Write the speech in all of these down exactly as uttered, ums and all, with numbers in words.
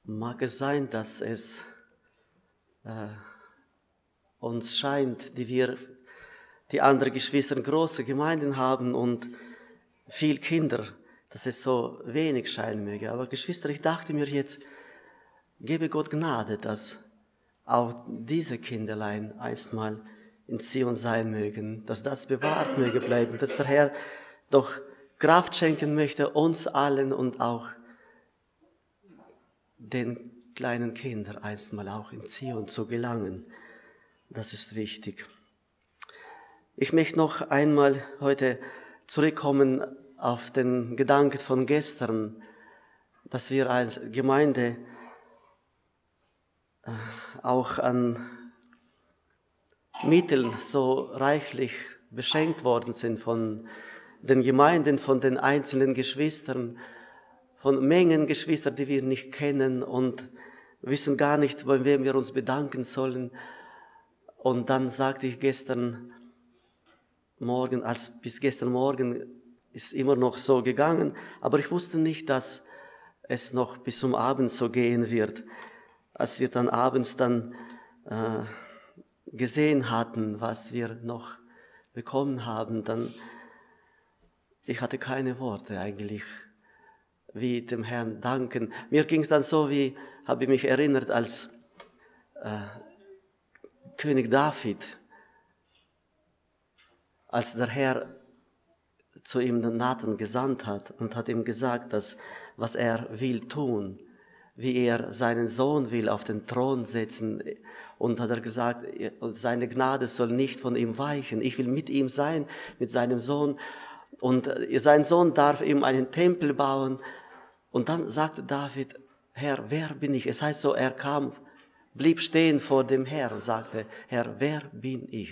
Mag es sein, dass es äh, uns scheint, die wir, die anderen Geschwister große Gemeinden haben und viel Kinder, dass es so wenig scheinen möge. Aber Geschwister, ich dachte mir jetzt, gebe Gott Gnade, dass auch diese Kinderlein einstmal in Zion sein mögen, dass das bewahrt möge bleiben, dass der Herr doch Kraft schenken möchte, uns allen und auch den kleinen Kindern einstmal auch in Zion zu gelangen. Das ist wichtig. Ich möchte noch einmal heute zurückkommen auf den Gedanken von gestern, dass wir als Gemeinde auch an Mitteln so reichlich beschenkt worden sind von den Gemeinden, von den einzelnen Geschwistern, von Mengen Geschwister, die wir nicht kennen und wissen gar nicht, bei wem wir uns bedanken sollen. Und dann sagte ich gestern Morgen, als bis gestern Morgen ist immer noch so gegangen, aber ich wusste nicht, dass es noch bis zum Abend so gehen wird. Als wir dann abends dann äh, gesehen hatten, was wir noch bekommen haben, dann, ich hatte keine Worte eigentlich, wie dem Herrn danken. Mir ging es dann so, wie, habe ich mich erinnert, als äh, König David, als der Herr zu ihm den Nathan gesandt hat und hat ihm gesagt, dass, was er will tun, wie er seinen Sohn will auf den Thron setzen, und hat er gesagt, seine Gnade soll nicht von ihm weichen. Ich will mit ihm sein, mit seinem Sohn, und sein Sohn darf ihm einen Tempel bauen. Und dann sagte David, Herr, wer bin ich? Es heißt so, er kam, blieb stehen vor dem Herrn und sagte, Herr, wer bin ich?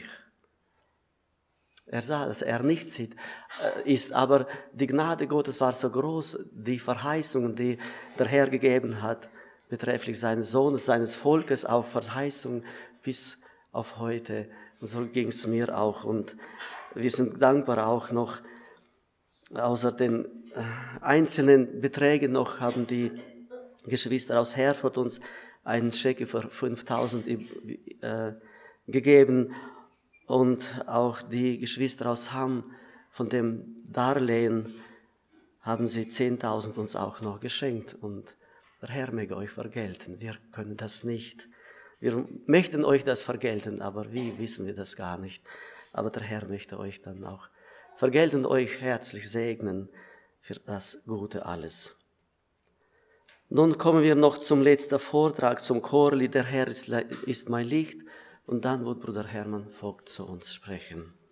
Er sah, dass er nichts ist, aber die Gnade Gottes war so groß, die Verheißungen, die der Herr gegeben hat, betrefflich seines Sohnes, seines Volkes, auf Verheißung bis auf heute. Und so ging es mir auch. Und wir sind dankbar auch noch, außer den einzelnen Beträgen noch, haben die Geschwister aus Herford uns einen Scheck für fünftausend äh, gegeben. Und auch die Geschwister aus Hamm, von dem Darlehen, haben sie zehntausend uns auch noch geschenkt. Und der Herr möge euch vergelten. Wir können das nicht. Wir möchten euch das vergelten, aber wie, wissen wir das gar nicht. Aber der Herr möchte euch dann auch vergelten und euch herzlich segnen für das Gute alles. Nun kommen wir noch zum letzten Vortrag, zum Chorlied, der Herr ist, ist mein Licht. Und dann wird Bruder Hermann Vogt zu uns sprechen.